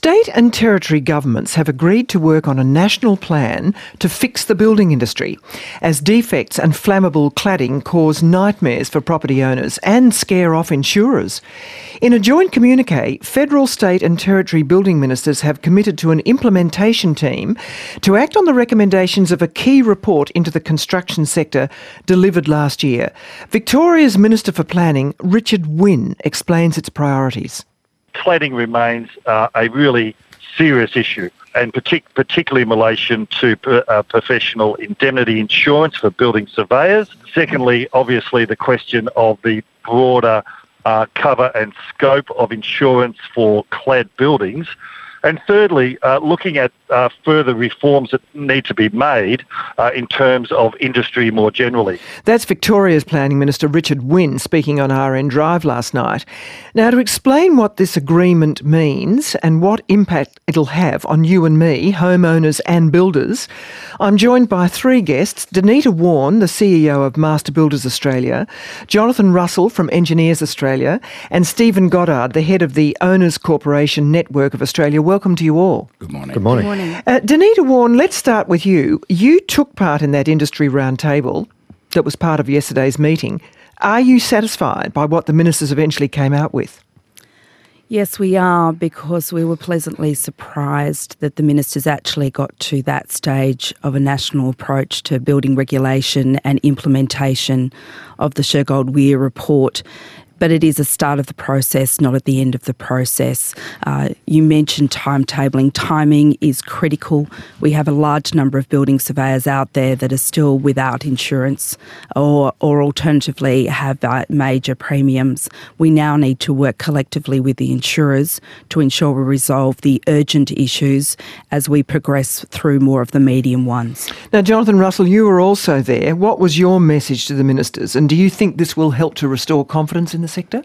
State and territory governments have agreed to work on a national plan to fix the building industry, as defects and flammable cladding cause nightmares for property owners and scare off insurers. In a joint communiqué, federal, state and territory building ministers have committed to an implementation team to act on the recommendations of a key report into the construction sector delivered last year. Victoria's Minister for Planning, Richard Wynne, explains its priorities. Cladding remains a really serious issue, and particularly in relation to professional indemnity insurance for building surveyors. Secondly, obviously, the question of the broader cover and scope of insurance for clad buildings. And thirdly, looking at further reforms that need to be made in terms of industry more generally. That's Victoria's Planning Minister Richard Wynne speaking on RN Drive last night. Now, to explain what this agreement means and what impact it'll have on you and me, homeowners and builders, I'm joined by three guests: Danita Warne, the CEO of Master Builders Australia, Jonathan Russell from Engineers Australia, and Stephen Goddard, the head of the Owners Corporation Network of Australia. Welcome to you all. Good morning. Good morning. Good morning. Danita Warne, let's start with you. You took part in that industry roundtable that was part of yesterday's meeting. Are you satisfied by what the ministers eventually came out with? Yes, we are, because we were pleasantly surprised that the ministers actually got to that stage of a national approach to building regulation and implementation of the Shergold-Weir report. But it is a start of the process, not at the end of the process. You mentioned timetabling. Timing is critical. We have a large number of building surveyors out there that are still without insurance or alternatively have major premiums. We now need to work collectively with the insurers to ensure we resolve the urgent issues as we progress through more of the medium ones. Now, Jonathan Russell, you were also there. What was your message to the ministers, and do you think this will help to restore confidence in the sector?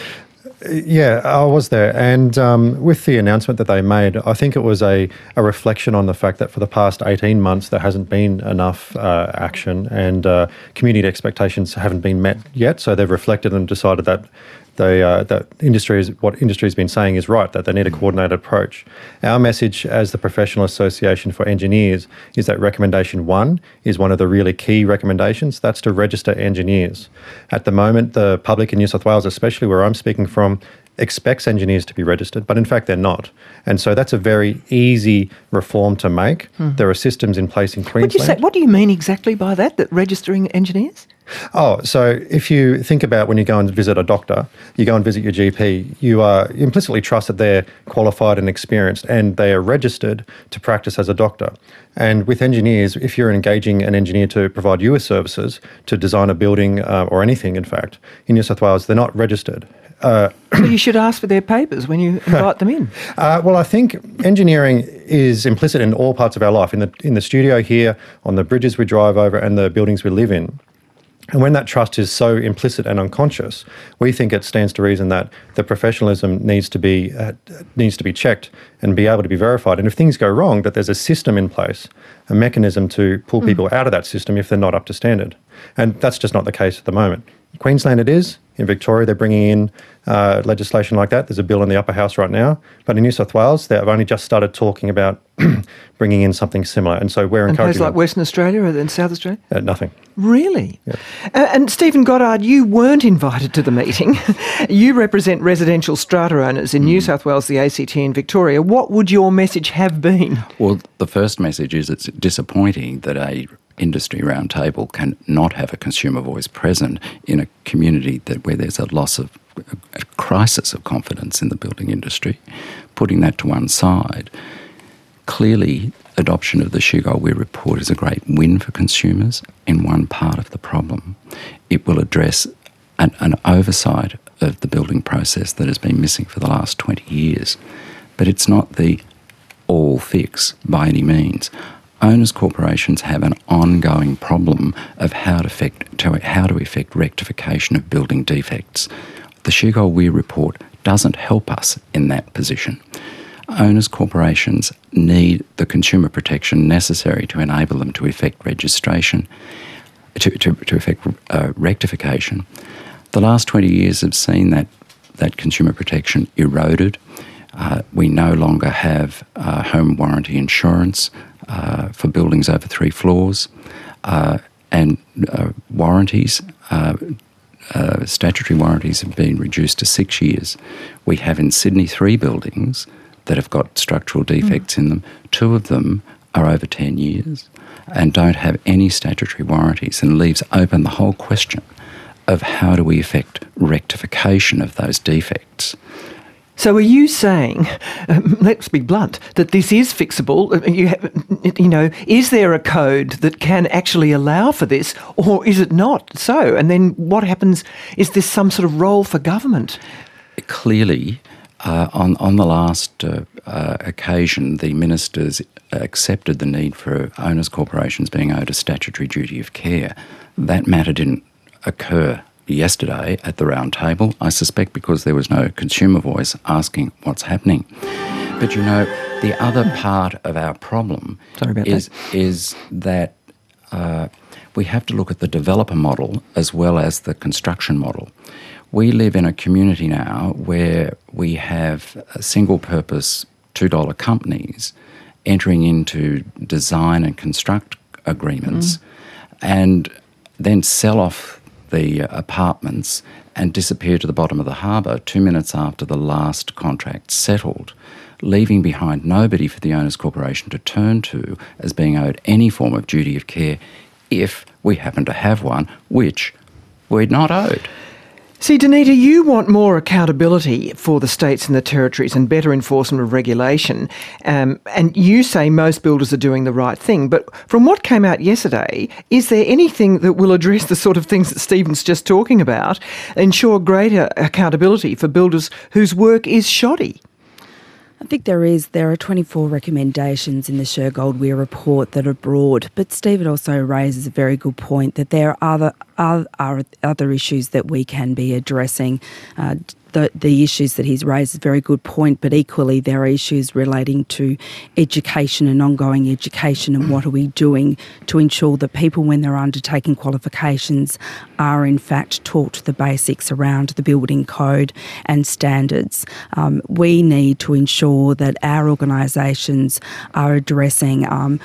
Yeah, I was there, and with the announcement that they made, I think it was a reflection on the fact that for the past 18 months there hasn't been enough action, and community expectations haven't been met yet, so they've reflected and decided that what industry has been saying is right, that they need a coordinated approach. Our message as the Professional Association for Engineers is that recommendation 1 is one of the really key recommendations. That's to register engineers. At the moment, the public in New South Wales, especially where I'm speaking from, expects engineers to be registered, but in fact they're not. And so that's a very easy reform to make. There are systems in place in Queensland. What do you mean exactly by that registering engineers? Oh, so if you think about when you go and visit a doctor, you go and visit your GP, you implicitly trust that they're qualified and experienced and they are registered to practice as a doctor. And with engineers, if you're engaging an engineer to provide you with services, to design a building or anything, in fact, in New South Wales, they're not registered. So you should ask for their papers when you invite them in. Well, I think engineering is implicit in all parts of our life, in the studio here, on the bridges we drive over and the buildings we live in. And when that trust is so implicit and unconscious, we think it stands to reason that the professionalism needs to be checked and be able to be verified. And if things go wrong, that there's a system in place, a mechanism to pull people out of that system if they're not up to standard. And that's just not the case at the moment. In Queensland it is. In Victoria they're bringing in legislation like that. There's a bill in the upper house right now. But in New South Wales they've only just started talking about bringing in something similar. And so we're encouraging... And places like Western Australia and South Australia? Nothing. Really? Yeah. And Stephen Goddard, you weren't invited to the meeting. You represent residential strata owners in New South Wales, the ACT and Victoria. What would your message have been? Well, the first message is it's disappointing that a industry roundtable can not have a consumer voice present in a community where there's a crisis of confidence in the building industry. Putting that to one side, clearly adoption of the Shergold-Weir report is a great win for consumers in one part of the problem. It will address an oversight of the building process that has been missing for the last 20 years. But it's not the all fix by any means. Owners' corporations have an ongoing problem of how to effect rectification of building defects. The Shergold-Weir report doesn't help us in that position. Owners' corporations need the consumer protection necessary to enable them to effect registration, to effect rectification. The last 20 years have seen that consumer protection eroded. We no longer have home warranty insurance for buildings over 3 floors, and warranties, statutory warranties have been reduced to 6 years. We have in Sydney 3 buildings that have got structural defects in them. 2 of them are over 10 years and don't have any statutory warranties, and leaves open the whole question of how do we effect rectification of those defects. So are you saying, let's be blunt, that this is fixable? Is there a code that can actually allow for this, or is it not so? And then what happens? Is this some sort of role for government? Clearly, on the last occasion, the ministers accepted the need for owners' corporations being owed a statutory duty of care. That matter didn't occur yesterday at the round table, I suspect because there was no consumer voice asking what's happening. But the other part of our problem is that we have to look at the developer model as well as the construction model. We live in a community now where we have single-purpose $2 companies entering into design and construct agreements and then sell off the apartments and disappear to the bottom of the harbour 2 minutes after the last contract settled, leaving behind nobody for the owners' corporation to turn to as being owed any form of duty of care if we happen to have one, which we're not owed. See, Danita, you want more accountability for the states and the territories and better enforcement of regulation, and you say most builders are doing the right thing. But from what came out yesterday, is there anything that will address the sort of things that Stephen's just talking about, ensure greater accountability for builders whose work is shoddy? I think there are 24 recommendations in the Shergold Weir report that are broad, but Stephen also raises a very good point that there are other issues that we can be addressing. The issues that he's raised is a very good point, but equally there are issues relating to education and ongoing education, and what are we doing to ensure that people, when they're undertaking qualifications, are in fact taught the basics around the building code and standards. We need to ensure that our organisations are addressing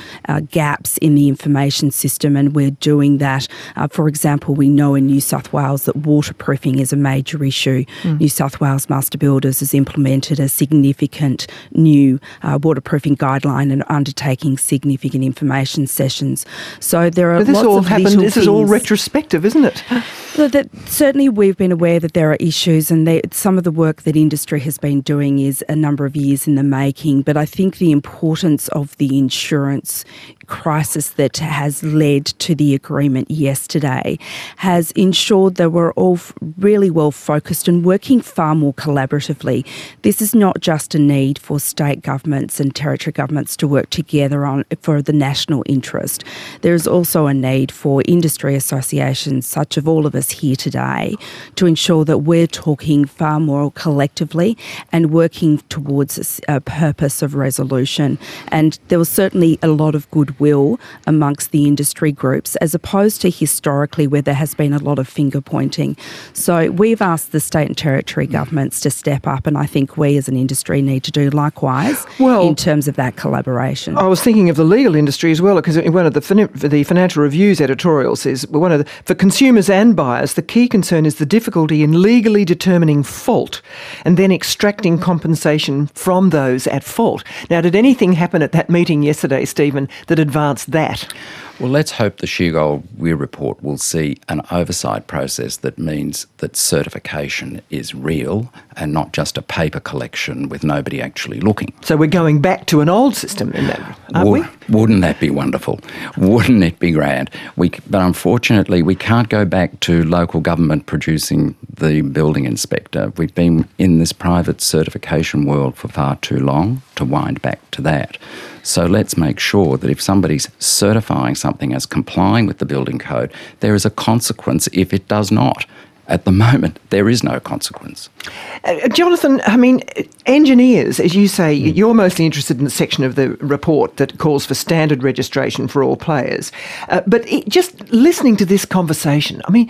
gaps in the information system, and we're doing that. For example, we know in New South Wales that waterproofing is a major issue. New South Wales Master Builders has implemented a significant new waterproofing guideline and undertaking significant information sessions. So there are lots of little things. This is all retrospective, isn't it? Certainly we've been aware that there are issues, and some of the work that industry has been doing is a number of years in the making. But I think the importance of the insurance crisis that has led to the agreement yesterday has ensured that we're all really well focused and working far more collaboratively. This is not just a need for state governments and territory governments to work together for the national interest. There is also a need for industry associations, such as all of us here today, to ensure that we're talking far more collectively and working towards a purpose of resolution. And there was certainly a lot of goodwill amongst the industry groups, as opposed to historically where there has been a lot of finger pointing. So we've asked the state and territory governments to step up, and I think we as an industry need to do likewise in terms of that collaboration. I was thinking of the legal industry as well, because one of the Financial Review's editorial says, for consumers and buyers, the key concern is the difficulty in legally determining fault and then extracting compensation from those at fault. Now, did anything happen at that meeting yesterday, Stephen, that advanced that? Well, let's hope the Shergold Weir report will see an oversight process that means that certification is real and not just a paper collection with nobody actually looking. So we're going back to an old system in that, aren't we? Wouldn't that be wonderful? Wouldn't it be grand? But unfortunately, we can't go back to local government producing the building inspector. We've been in this private certification world for far too long to wind back to that. So let's make sure that if somebody's certifying something as complying with the building code, there is a consequence if it does not. At the moment, there is no consequence. Jonathan, I mean, engineers, as you say, you're mostly interested in the section of the report that calls for standard registration for all players. But just listening to this conversation, I mean,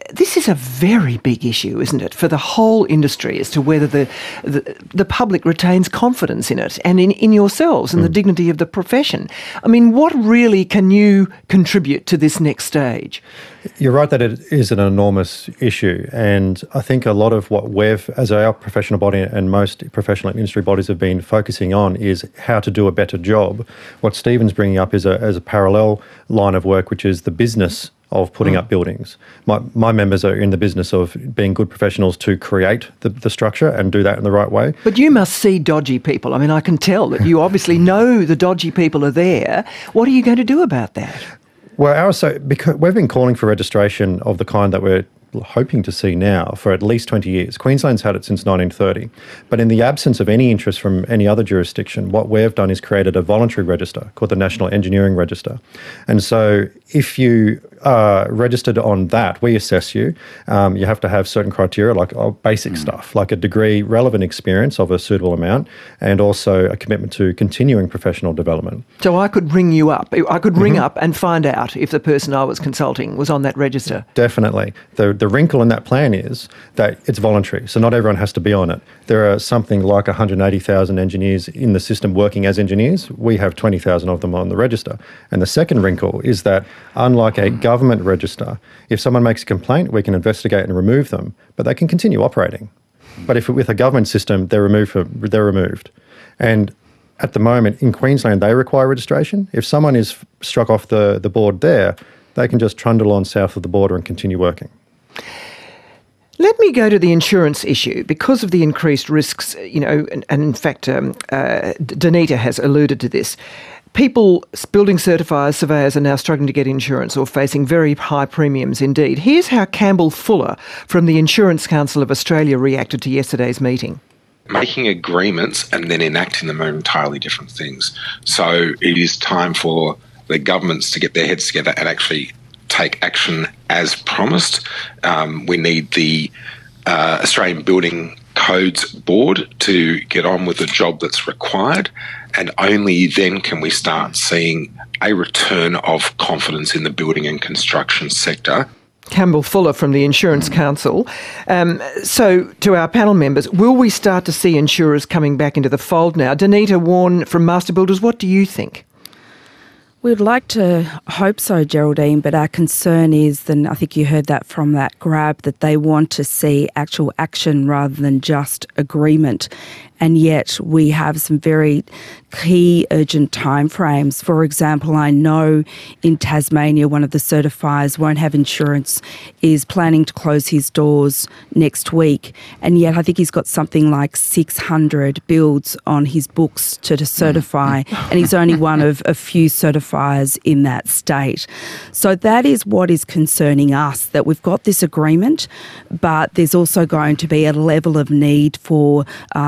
this is a very big issue, isn't it, for the whole industry as to whether the public retains confidence in it and in yourselves and the dignity of the profession. I mean, what really can you contribute to this next stage? You're right that it is an enormous issue, and I think a lot of what we've, as our professional body and most professional industry bodies have been focusing on, is how to do a better job. What Stephen's bringing up is a parallel line of work, which is the business of putting up buildings. My members are in the business of being good professionals to create the structure and do that in the right way. But you must see dodgy people. I mean, I can tell that you obviously know the dodgy people are there. What are you going to do about that? Well, because we've been calling for registration of the kind that we're hoping to see now for at least 20 years. Queensland's had it since 1930. But in the absence of any interest from any other jurisdiction, what we've done is created a voluntary register called the National Engineering Register. And so if you are registered on that, we assess you. You have to have certain criteria, like basic stuff, like a degree, relevant experience of a suitable amount, and also a commitment to continuing professional development. So I could ring you up. I could ring up and find out if the person I was consulting was on that register. Definitely. The wrinkle in that plan is that it's voluntary, so not everyone has to be on it. There are something like 180,000 engineers in the system working as engineers. We have 20,000 of them on the register. And the second wrinkle is that, unlike a government register, if someone makes a complaint, we can investigate and remove them, but they can continue operating. But if with a government system, they're removed. And at the moment in Queensland, they require registration. If someone is struck off the board there, they can just trundle on south of the border and continue working. Let me go to the insurance issue. Because of the increased risks, and in fact, Danita has alluded to this. People, building certifiers, surveyors are now struggling to get insurance or facing very high premiums indeed. Here's how Campbell Fuller from the Insurance Council of Australia reacted to yesterday's meeting. Making agreements and then enacting them are entirely different things. So it is time for the governments to get their heads together and actually take action as promised. We need the Australian Building Codes Board to get on with the job that's required, and only then can we start seeing a return of confidence in the building and construction sector. Campbell Fuller from the Insurance Council. So to our panel members, will we start to see insurers coming back into the fold now? Danita Warren from Master Builders, what do you think? We'd like to hope so, Geraldine, but our concern is, and I think you heard that from that grab, that they want to see actual action rather than just agreement. And yet we have some very key urgent timeframes. For example, I know in Tasmania, one of the certifiers won't have insurance, is planning to close his doors next week. And yet I think he's got something like 600 builds on his books to certify, and he's only one of a few certifiers in that state. So that is what is concerning us, that we've got this agreement, but there's also going to be a level of need for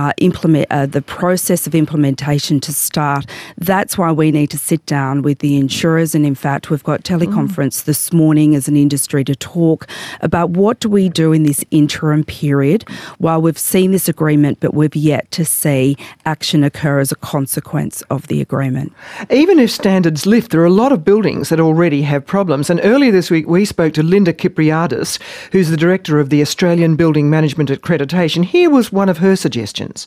the process of implementation to start. That's why we need to sit down with the insurers, and in fact we've got teleconference this morning as an industry to talk about what do we do in this interim period while we've seen this agreement but we've yet to see action occur as a consequence of the agreement. Even if standards lift, there are a lot of buildings that already have problems, and earlier this week we spoke to Linda Kypriadis, who's the Director of the Australian Building Management Accreditation. Here was one of her suggestions.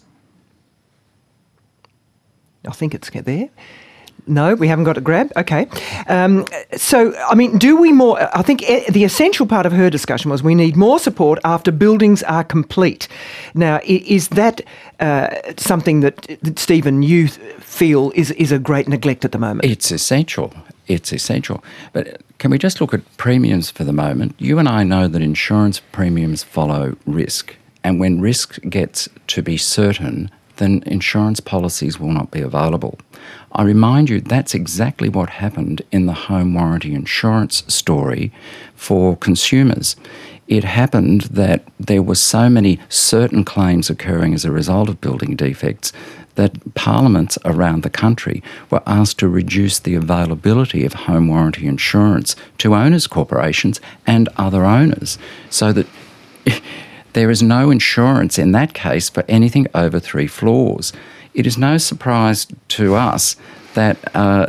I think it's there. No, we haven't got a grab. Okay. Do we more... I think the essential part of her discussion was we need more support after buildings are complete. Now, is that something that, Stephen, you feel is a great neglect at the moment? It's essential. It's essential. But can we just look at premiums for the moment? You and I know that insurance premiums follow risk. And when risk gets to be certain, then insurance policies will not be available. I remind you that's exactly what happened in the home warranty insurance story for consumers. It happened that there were so many certain claims occurring as a result of building defects that parliaments around the country were asked to reduce the availability of home warranty insurance to owners' corporations and other owners, so that there is no insurance in that case for anything over 3 floors. It is no surprise to us that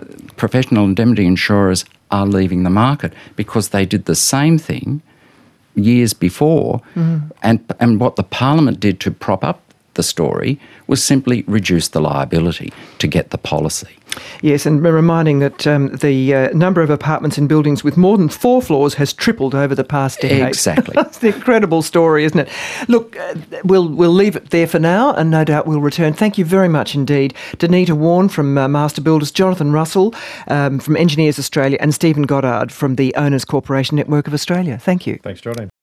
professional indemnity insurers are leaving the market, because they did the same thing years before. And what the Parliament did to prop up the story was simply reduce the liability to get the policy. Yes, and reminding that the number of apartments in buildings with more than 4 floors has tripled over the past decade. Exactly. That's an incredible story, isn't it? Look, we'll leave it there for now, and no doubt we'll return. Thank you very much indeed. Danita Warren from Master Builders, Jonathan Russell from Engineers Australia, and Stephen Goddard from the Owners Corporation Network of Australia. Thank you. Thanks, Jordan.